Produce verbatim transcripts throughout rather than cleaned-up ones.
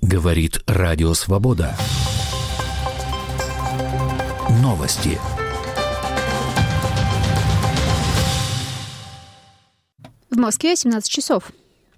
Говорит Радио Свобода. Новости. В Москве семнадцать часов.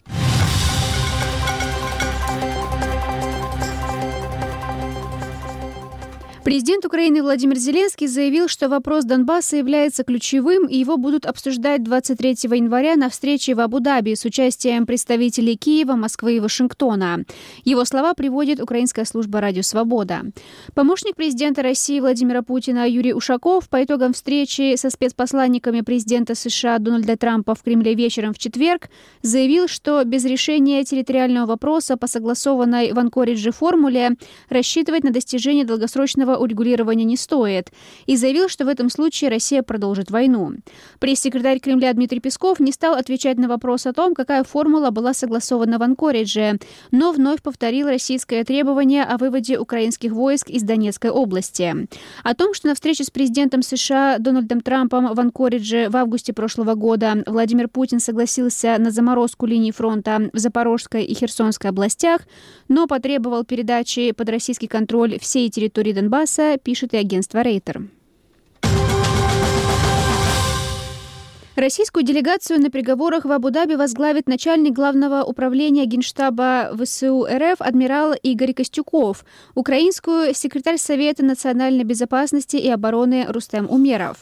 Президент Украины Владимир Зеленский заявил, что вопрос Донбасса является ключевым, и его будут обсуждать двадцать третьего января на встрече в Абу-Даби с участием представителей Киева, Москвы и Вашингтона. Его слова приводит украинская служба «Радио Свобода». Помощник президента России Владимира Путина Юрий Ушаков по итогам встречи со спецпосланниками президента США Дональда Трампа в Кремле вечером в четверг заявил, что без решения территориального вопроса по согласованной в Анкоридже формуле рассчитывать на достижение долгосрочного урегулирования не стоит, и заявил, что в этом случае Россия продолжит войну. Пресс-секретарь Кремля Дмитрий Песков не стал отвечать на вопрос о том, какая формула была согласована в Анкоридже, но вновь повторил российское требование о выводе украинских войск из Донецкой области. О том, что на встрече с президентом США Дональдом Трампом в Анкоридже в августе прошлого года Владимир Путин согласился на заморозку линий фронта в Запорожской и Херсонской областях, но потребовал передачи под российский контроль всей территории Донбасса, пишет и агентство Рейтер. Российскую делегацию на переговорах в Абу-Даби возглавит начальник главного управления Генштаба ВСУ РФ адмирал Игорь Костюков, украинскую — секретарь Совета национальной безопасности и обороны Рустем Умеров.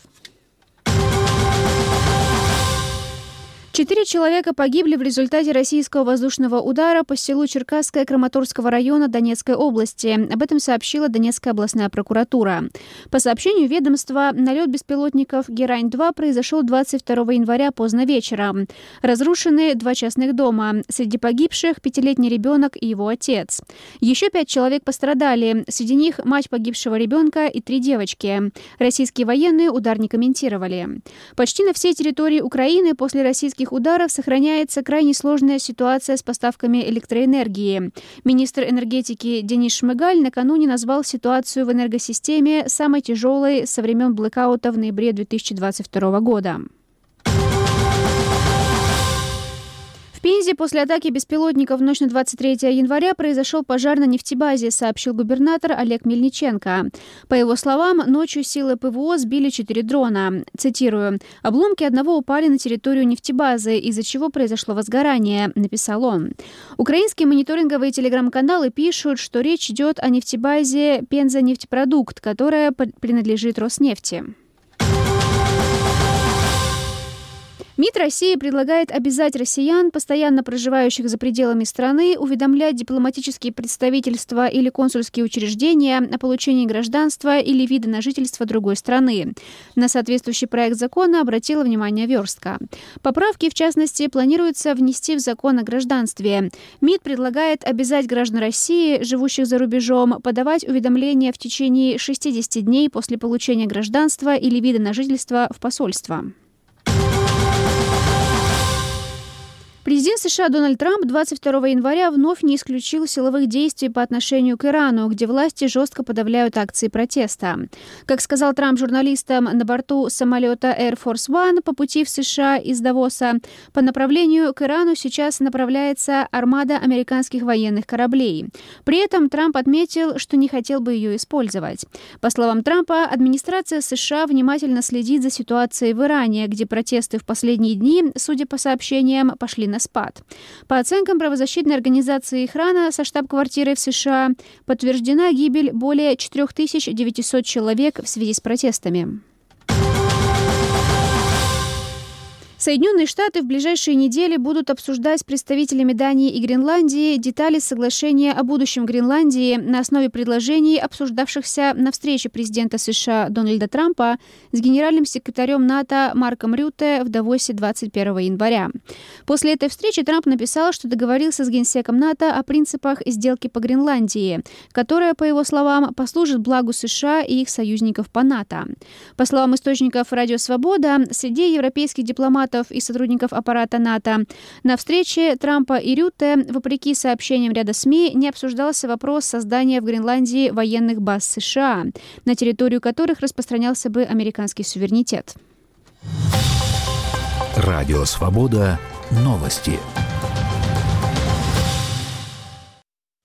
Четыре человека погибли в результате российского воздушного удара по селу Черкасское Краматорского района Донецкой области. Об этом сообщила Донецкая областная прокуратура. По сообщению ведомства, налет беспилотников Герань-два произошел двадцать второго января поздно вечером. Разрушены два частных дома. Среди погибших пятилетний ребенок и его отец. Еще пять человек пострадали. Среди них мать погибшего ребенка и три девочки. Российские военные удар не комментировали. Почти на всей территории Украины после российских ударов сохраняется крайне сложная ситуация с поставками электроэнергии. Министр энергетики Денис Шмыгаль накануне назвал ситуацию в энергосистеме самой тяжелой со времен блэкаута в ноябре две тысячи двадцать второго года. В Пензе после атаки беспилотников в ночь на двадцать третьего января произошел пожар на нефтебазе, сообщил губернатор Олег Мельниченко. По его словам, ночью силы ПВО сбили четыре дрона. Цитирую: «Обломки одного упали на территорию нефтебазы, из-за чего произошло возгорание», — написал он. Украинские мониторинговые телеграм-каналы пишут, что речь идет о нефтебазе «Пенза нефтепродукт», которая принадлежит Роснефти. МИД России предлагает обязать россиян, постоянно проживающих за пределами страны, уведомлять дипломатические представительства или консульские учреждения о получении гражданства или вида на жительство другой страны. На соответствующий проект закона обратила внимание Верстка. Поправки, в частности, планируется внести в закон о гражданстве. МИД предлагает обязать граждан России, живущих за рубежом, подавать уведомления в течение шестидесяти дней после получения гражданства или вида на жительство в посольство. Президент США Дональд Трамп двадцать второго января вновь не исключил силовых действий по отношению к Ирану, где власти жестко подавляют акции протеста. Как сказал Трамп журналистам на борту самолета Air Force One по пути в США из Давоса, по направлению к Ирану сейчас направляется армада американских военных кораблей. При этом Трамп отметил, что не хотел бы ее использовать. По словам Трампа, администрация США внимательно следит за ситуацией в Иране, где протесты в последние дни, судя по сообщениям, пошли на спад. По оценкам правозащитной организации Ихрана со штаб-квартирой в США, подтверждена гибель более четыре тысячи девятьсот человек в связи с протестами. Соединенные Штаты в ближайшие недели будут обсуждать с представителями Дании и Гренландии детали соглашения о будущем Гренландии на основе предложений, обсуждавшихся на встрече президента США Дональда Трампа с генеральным секретарем НАТО Марком Рютте в Давосе двадцать первого января. После этой встречи Трамп написал, что договорился с генсеком НАТО о принципах сделки по Гренландии, которая, по его словам, послужит благу США и их союзников по НАТО. По словам источников «Радио Свобода», среди европейских дипломатов и сотрудников аппарата НАТО на встрече Трампа и Рютте, вопреки сообщениям ряда СМИ, не обсуждался вопрос создания в Гренландии военных баз США, на территорию которых распространялся бы американский суверенитет. Радио Свобода. Новости.